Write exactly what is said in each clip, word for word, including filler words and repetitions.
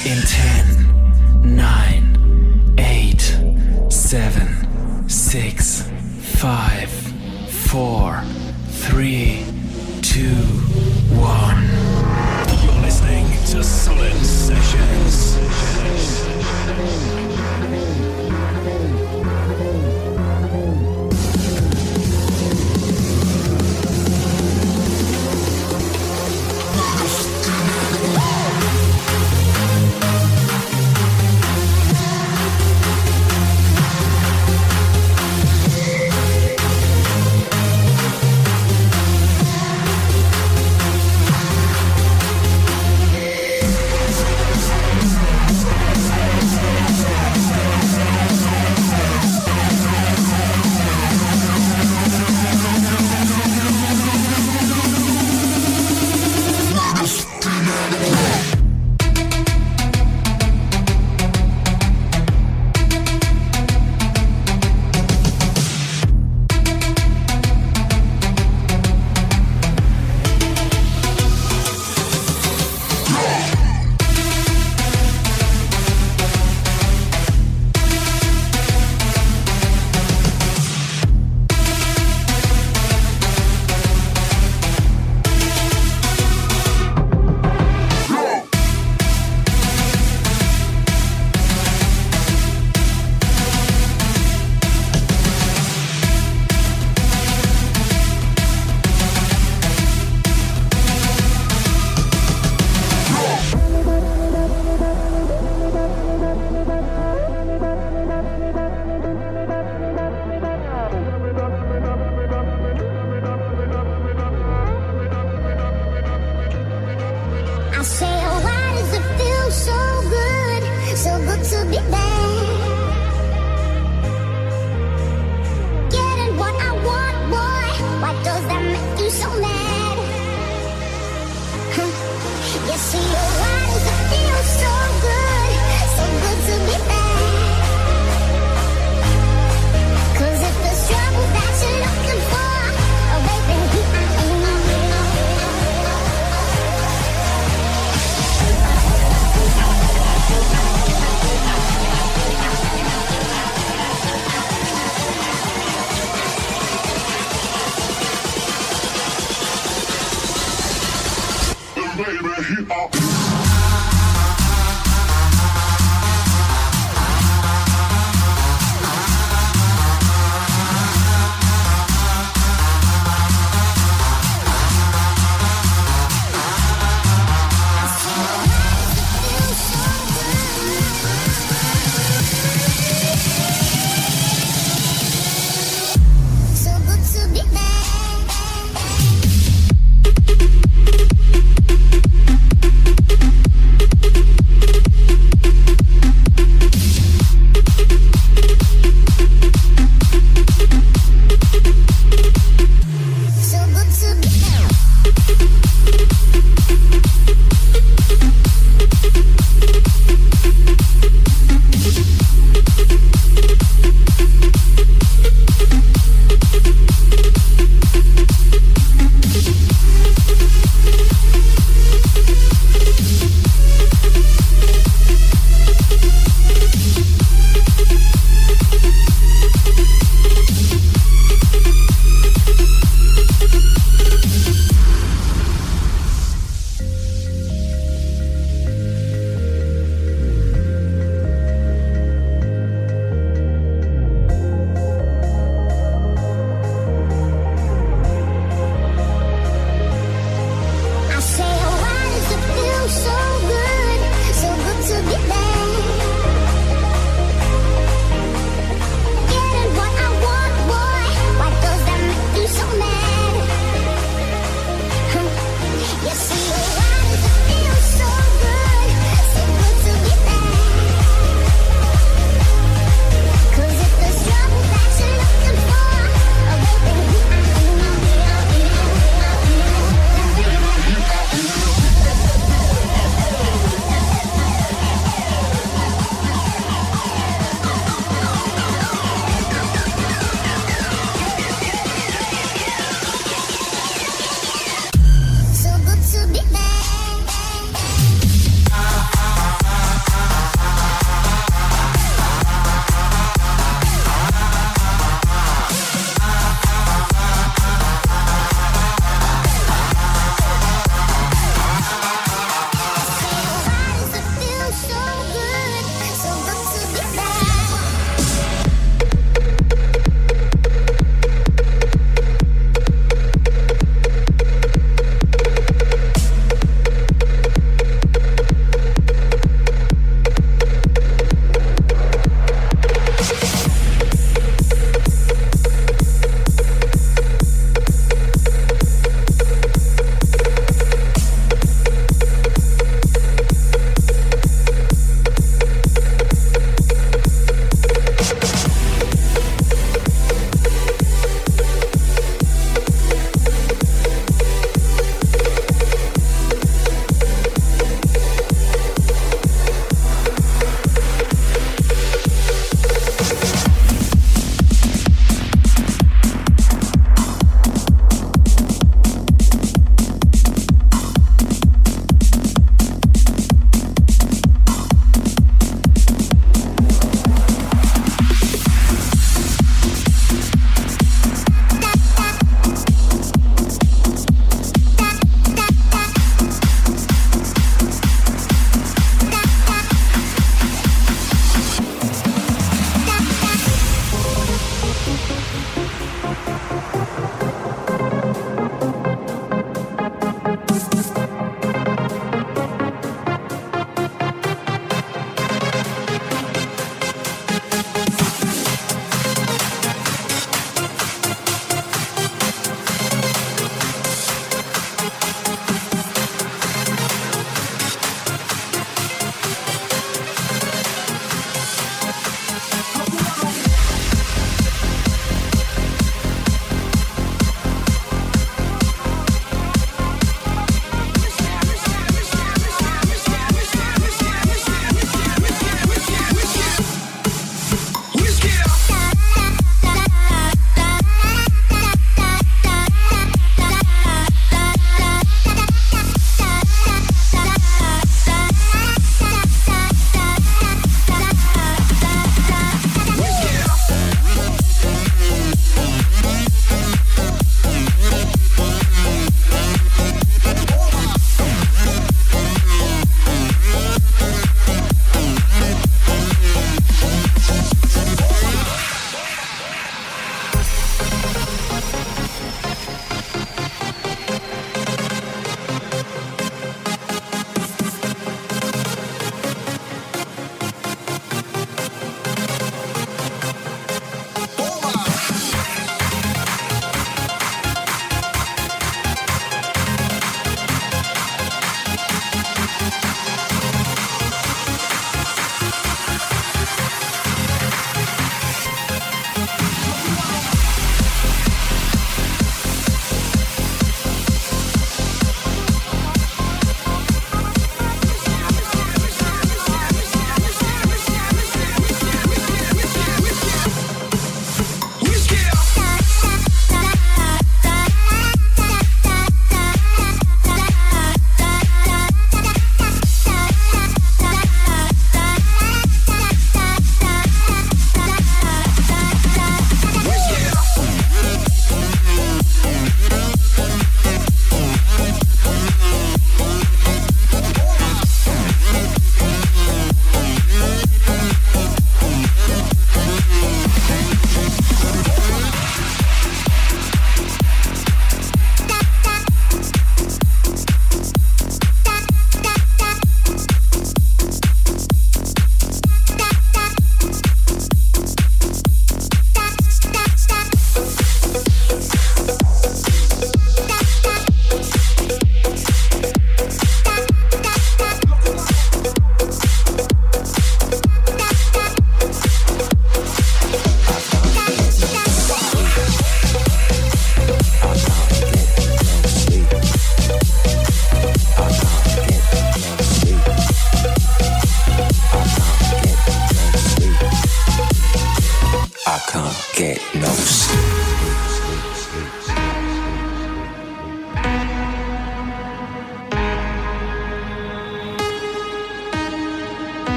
In ten, nine, eight, seven, six, five, four, three, two, one. You're listening to Solid Sessions. Baby, he up.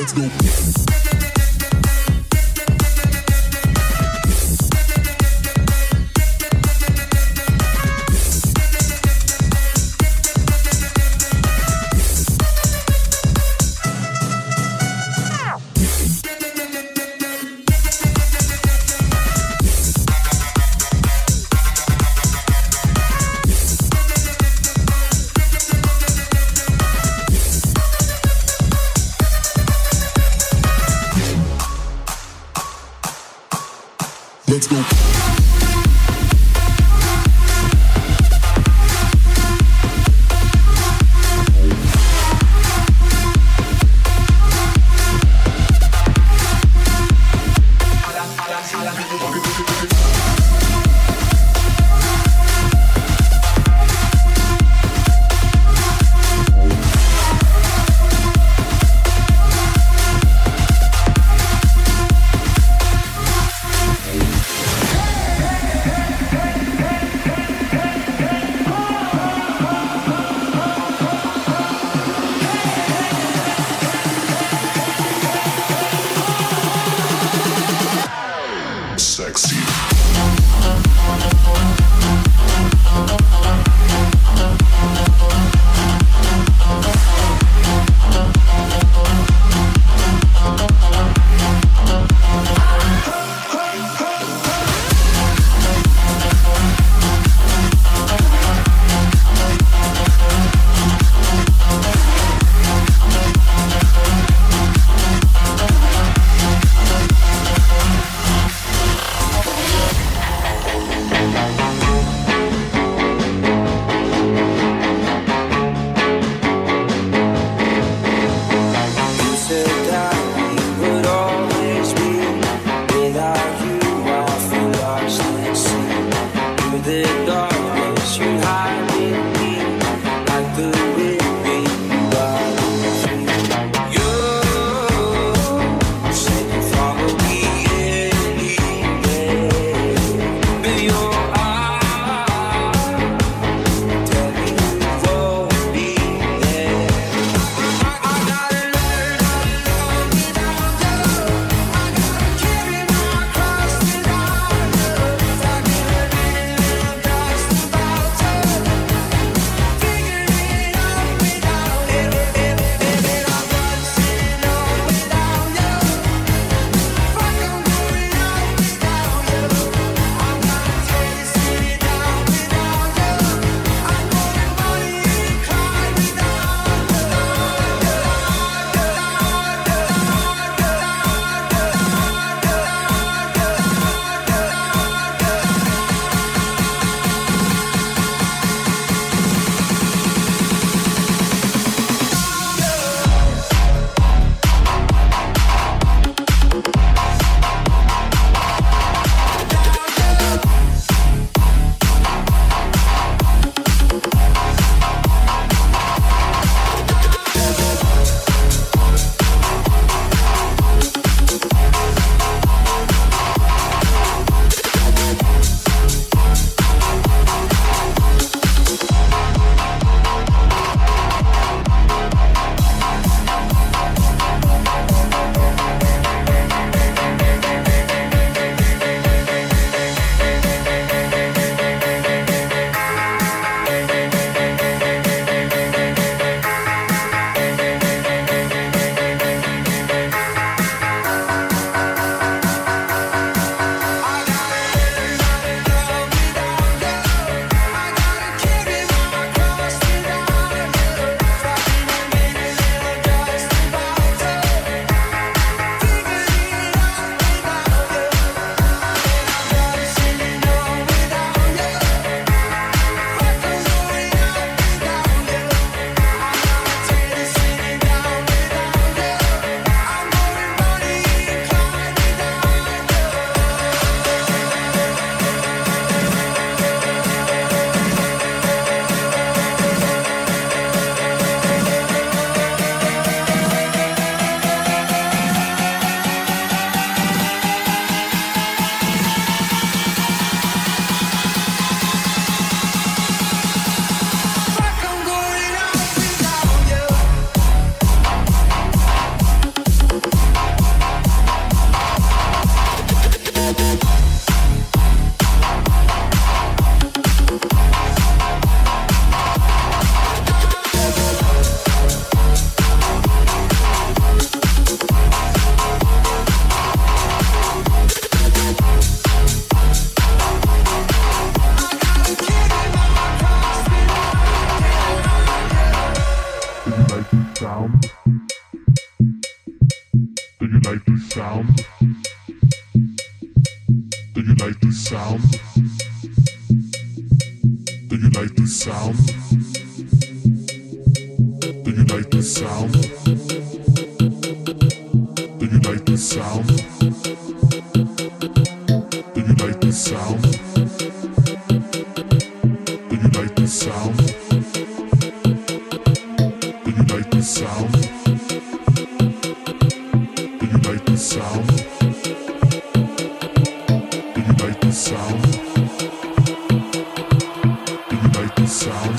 Let's go. Let's go. Hey! sound? Do you like the sound? Do you like the sound? Do you like the sound? Do you like the sound? Do you like the sound? Do you like the sound? Do you like the sound? Do you like the sound? Do you like the sound? Do you like the sound?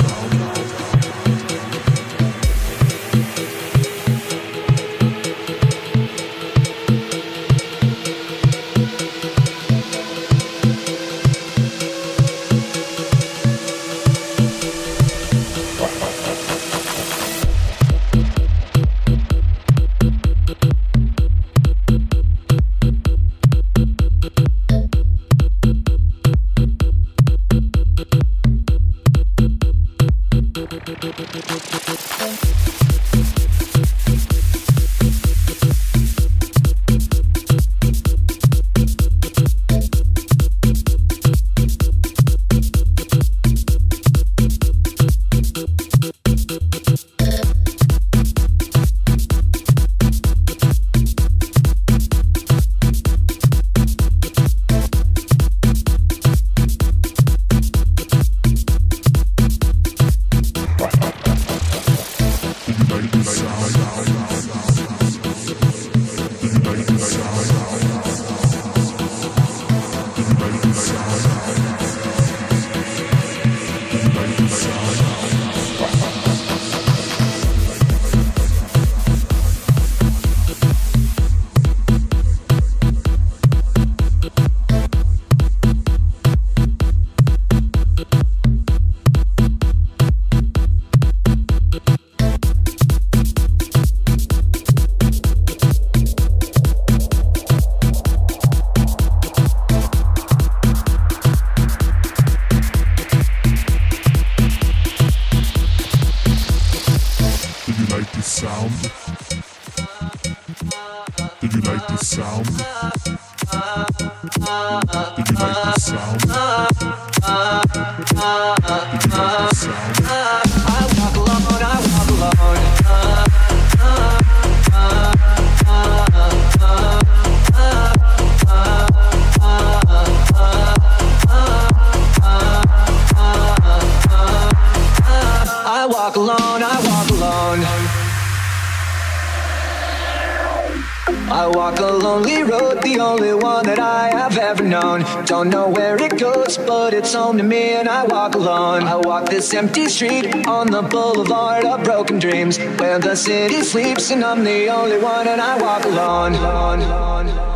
Don't know where it goes, but it's home to me and I walk alone. I walk this empty street on the boulevard of broken dreams, where the city sleeps and I'm the only one and I walk alone. alone, alone, alone.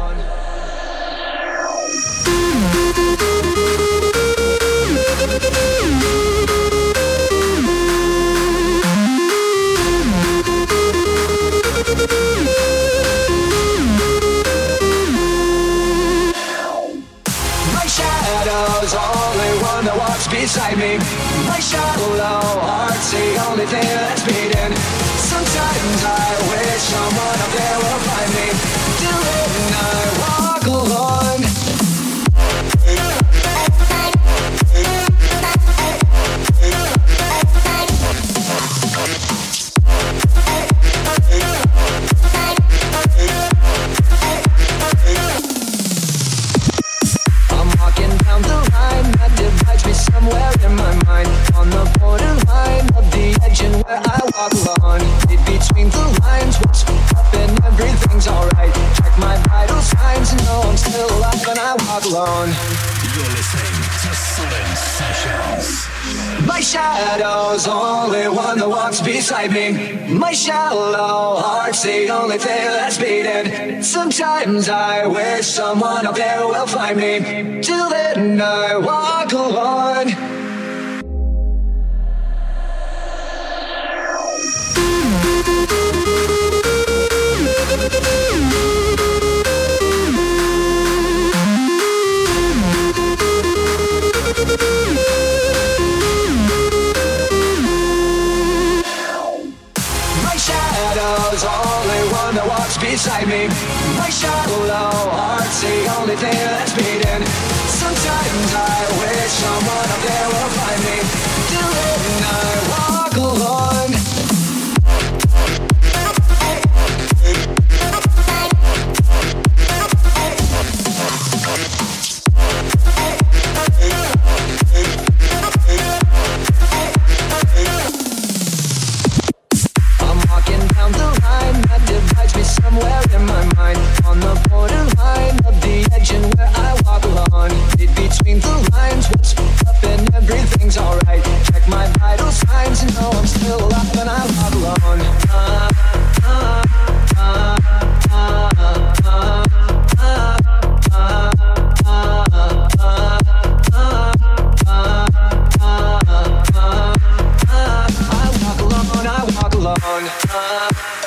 Shadow's only one that walks beside me. My shallow heart's the only thing that's beating. Sometimes I wish someone up there will find me. Till then I walk alone. Somewhere in my mind, on the borderline of the edge and where I walk alone. In between the lines, what's up and everything's alright. Check my vital signs and know I'm still alive and I walk alone. You're listening to Sullen Sessions. My shadow's only one that walks beside me. My shallow heart's the only thing that's beating. Sometimes I wish someone up there will find me. Till then I walk alone. walks beside me. My shallow heart's the only thing that's beating. Sometimes I wish someone up there will find me. Till then I walk alone. Somewhere in my mind, on the borderline of the edge and where I walk alone. In between the lines, what's up and everything's alright. Check my vital signs and know I'm still alive and I walk alone. Uh, uh, uh, uh, uh, uh, I walk alone, I walk alone. Uh,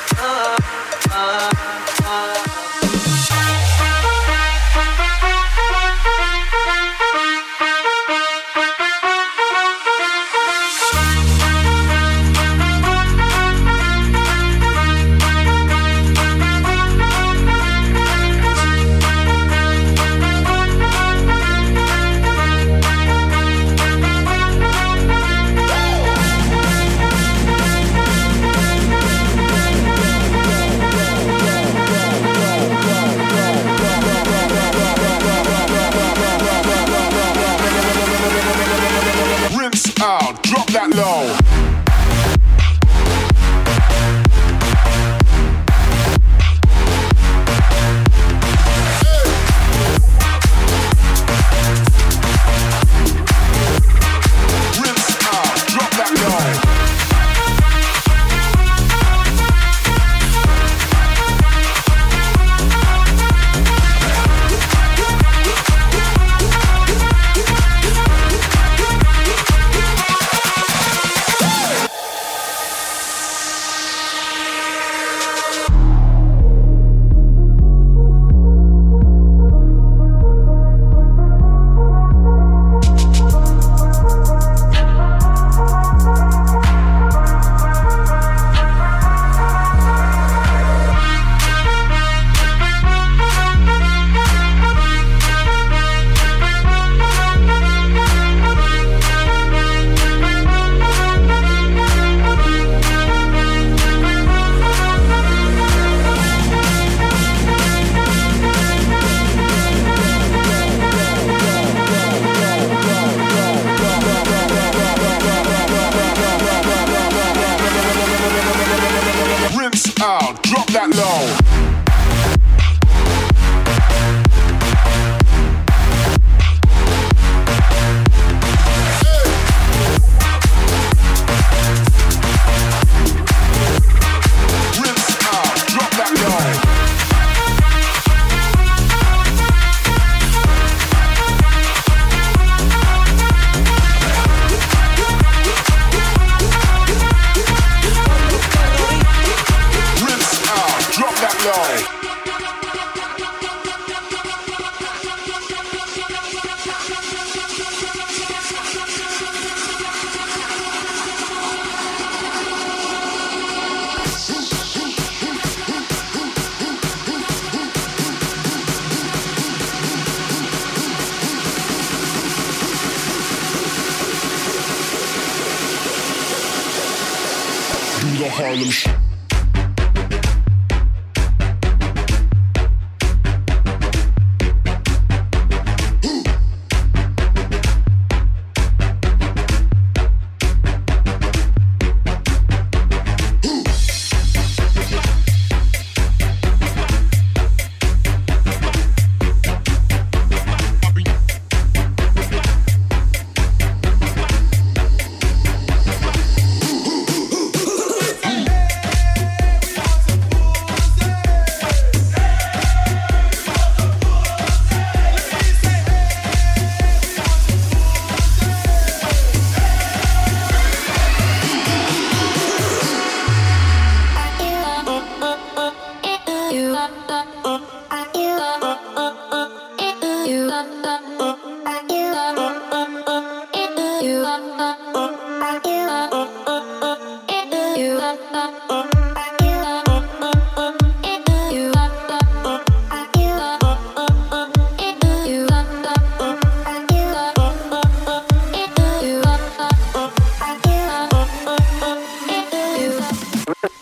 Harlem Sh- You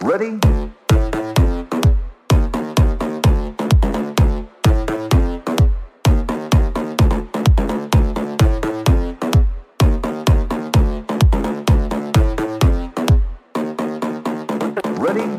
Ready? Ready?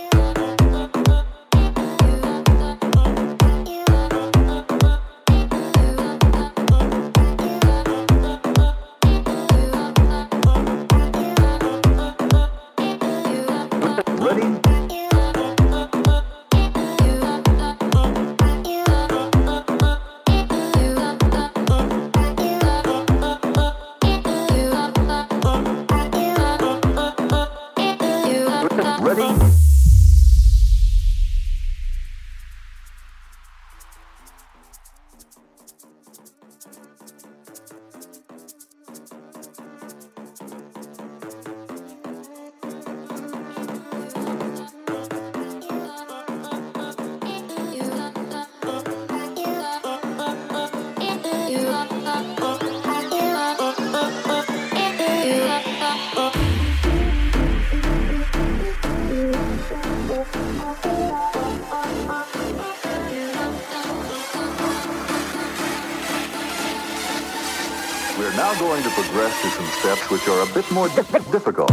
We're now going to progress to some steps which are a bit more di- difficult.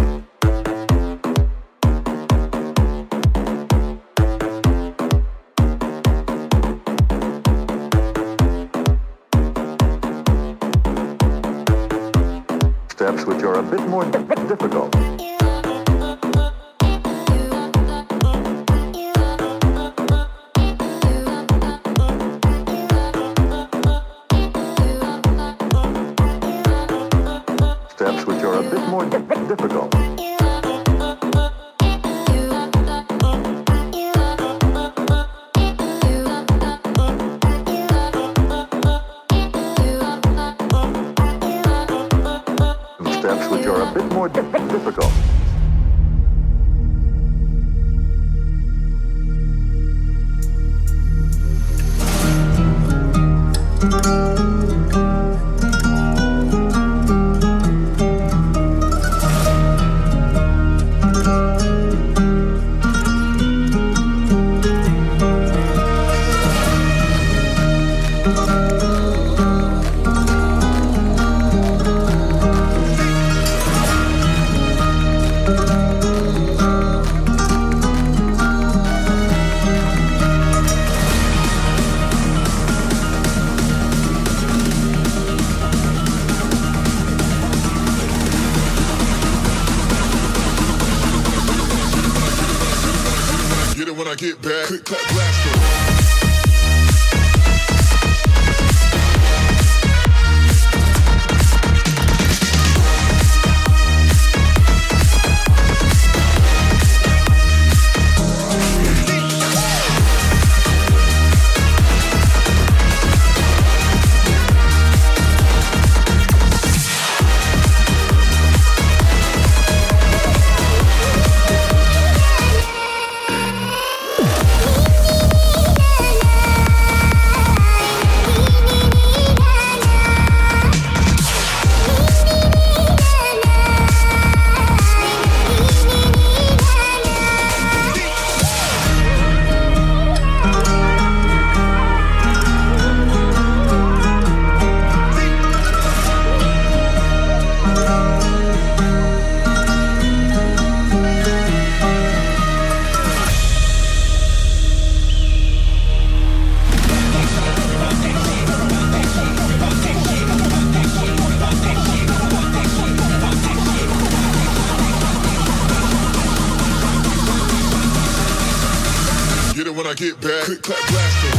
Steps which are a bit more di- difficult. Steps which are a bit more di- difficult. Steps which are a bit more di- difficult. When I get back, click, clap, blaster. Get it when I get back, click, clap, blaster.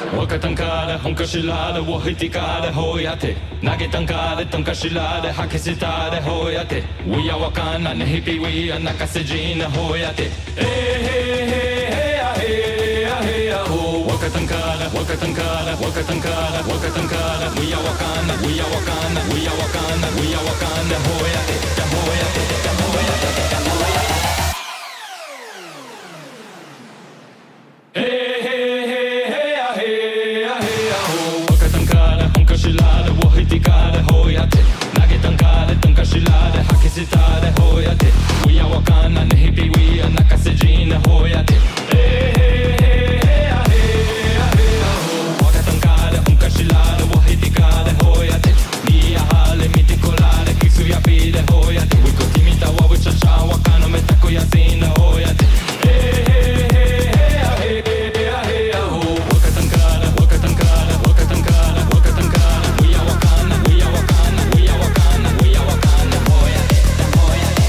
わかったんかで本かしらでを引きかでほうやって投げたんかでとんかしらで吐き捨てたでほうやって We are わかんなねひぴ We are 泣かせじなほうやってえへへへやへやへやほわかったんかでわかったんかでわかったんかでわかったんかで We are わかんな We are わかんな We are わかんな We are わかんなほうやってだほうやってだほうやってだほうやってWe are わかんなねひび We are 泣かせじなほうやってえへへへやへやへやほわかったんかで本かしらでわひてかでほうやってにやはれみてこられキスやびでほうやって We こてみたわうちゃちゃわかのめたこやせなほうやってえへへへやへやへやほわかったんかでわかったんかでわかったんかでわかったんかで We are わかんな We are わかんな We are わかんな We are わかんなほうやってほうやって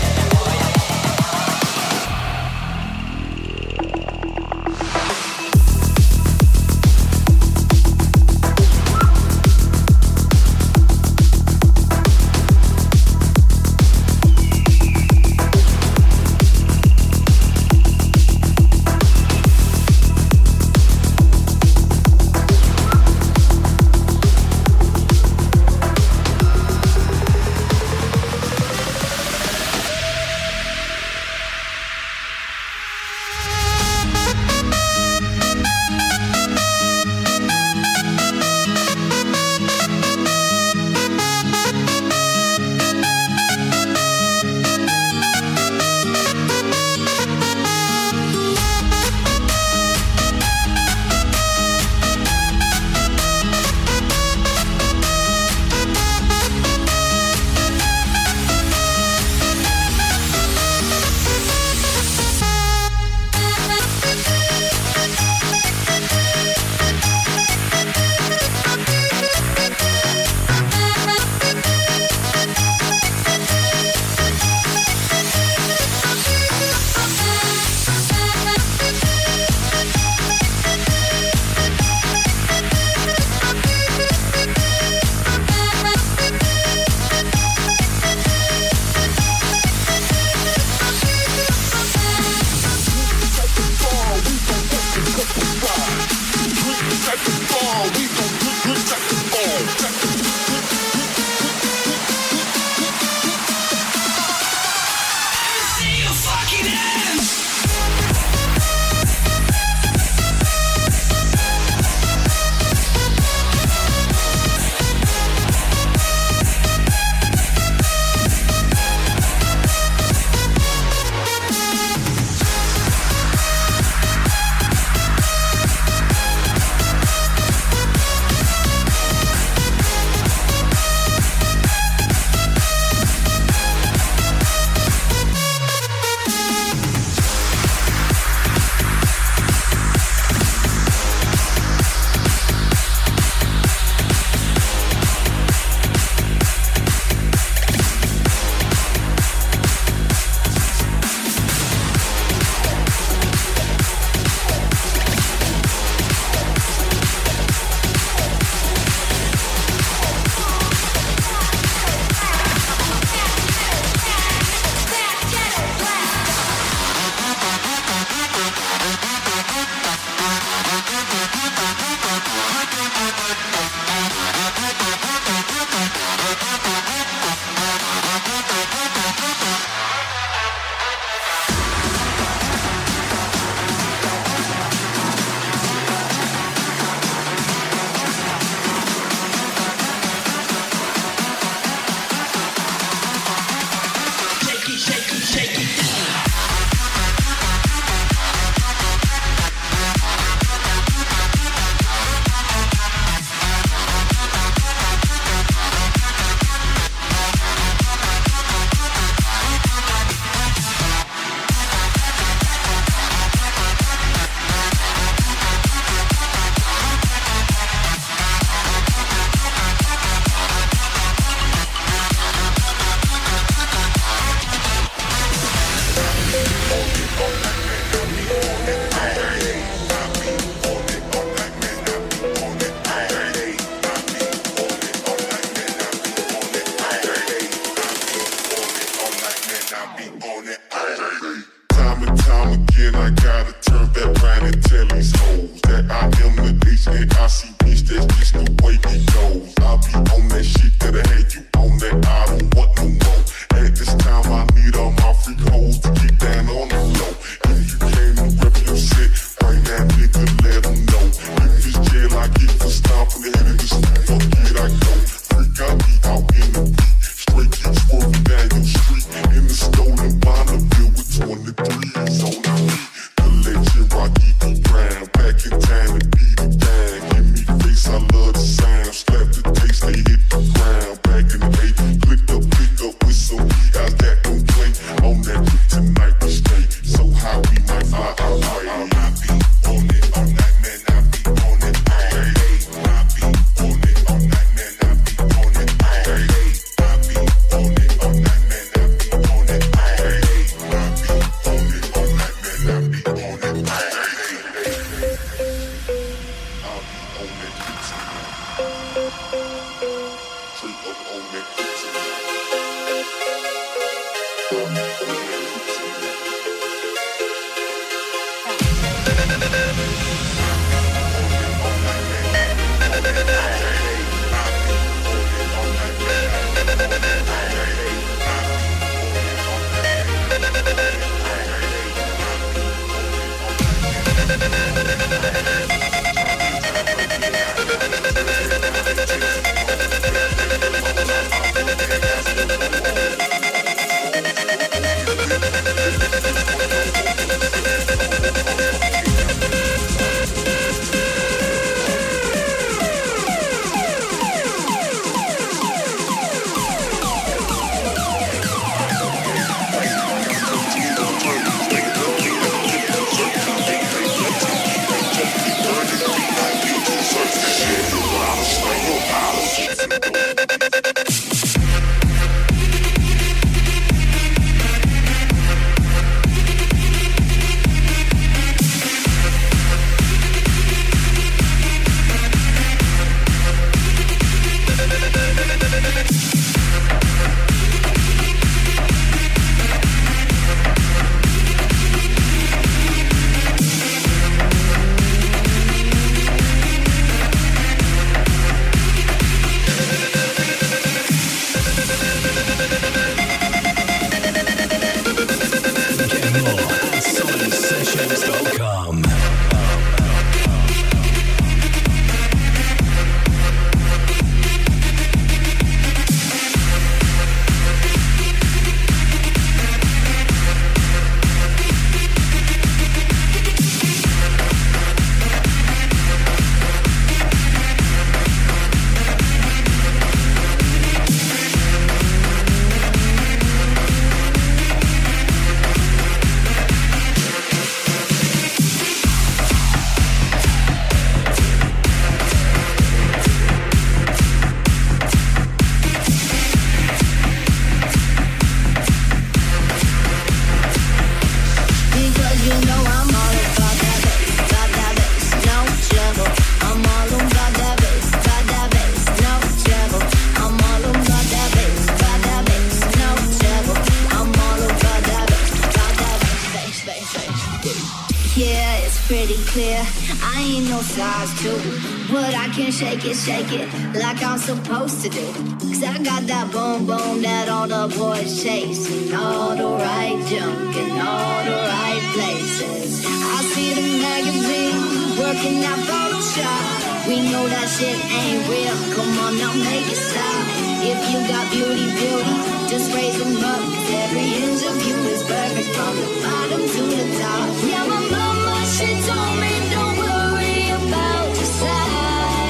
Shake it, shake it, like I'm supposed to do. Cause I got that boom boom that all the boys chasing. All the right junk in all the right places. I see the magazine working that Photoshop. We know that shit ain't real, come on now make it stop. If you got beauty, beauty, just raise them up. Cause every inch of you is perfect from the bottom to the top. Yeah, my mama, she told me don't worry about your size.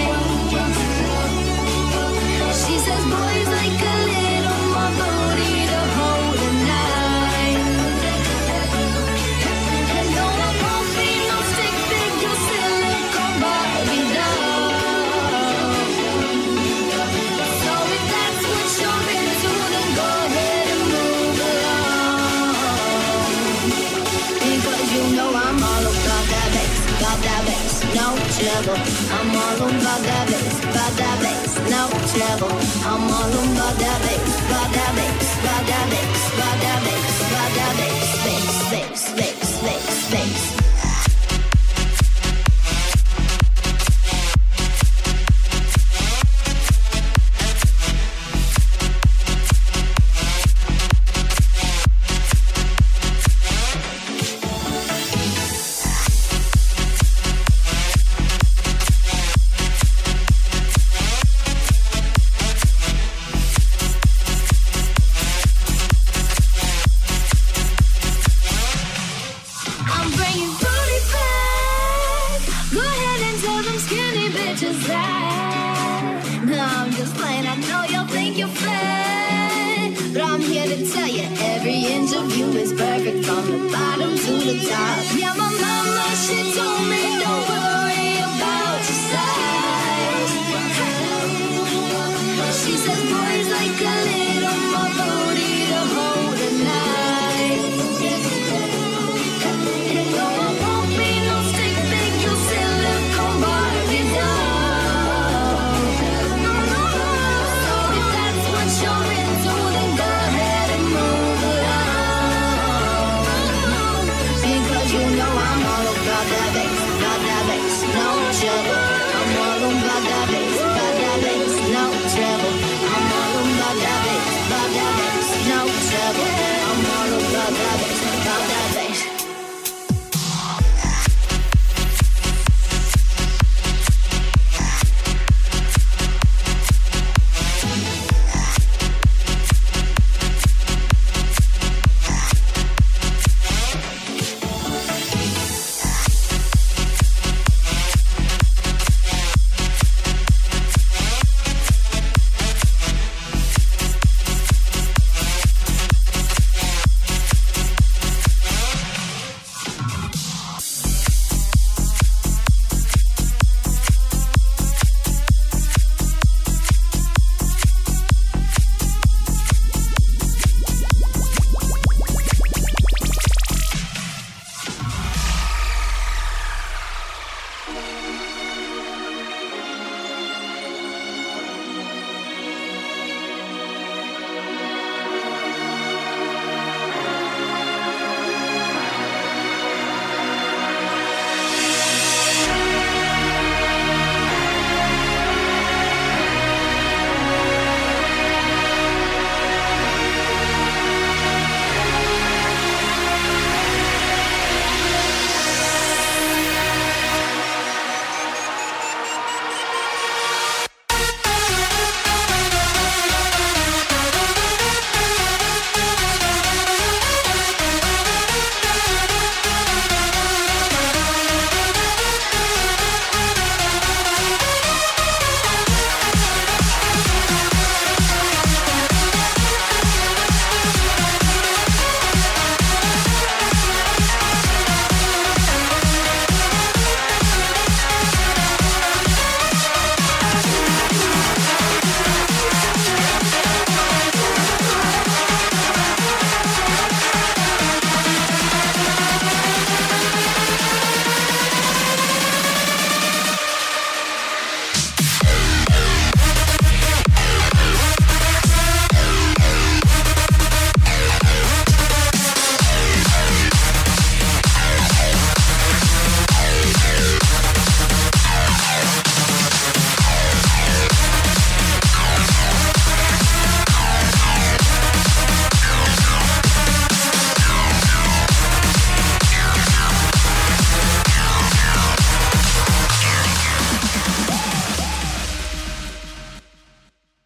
She says boys like a little more booty to hold at night. And no, I won't be no stick figure silicone Barbie doll. So if that's what you're into, then go ahead and move along. Because you know I'm all about that bass, about that bass, no trouble. I'm all about that bass, about that bass, no trouble. I'm all about that bass, about that bass, about that bass, about that bass, about that bass, bass, bass, bass, bass, bass. just that. No, I'm just playing. I know you'll think you're flat, but I'm here to tell you every inch of you is perfect from the bottom to the top. Yeah, my mama, she told me don't worry about your size. She says boys like a little more booty to hold at night. No, I won't be no stick figure silicone Barbie doll. So if that's what you're into, then go ahead and move along. Because you know I'm all about that bass, about that bass, no trouble. I'm all about that bass, about that bass, no trouble. I'm all about that bass, about that bass, no trouble. I'm all about that bass, about that bass.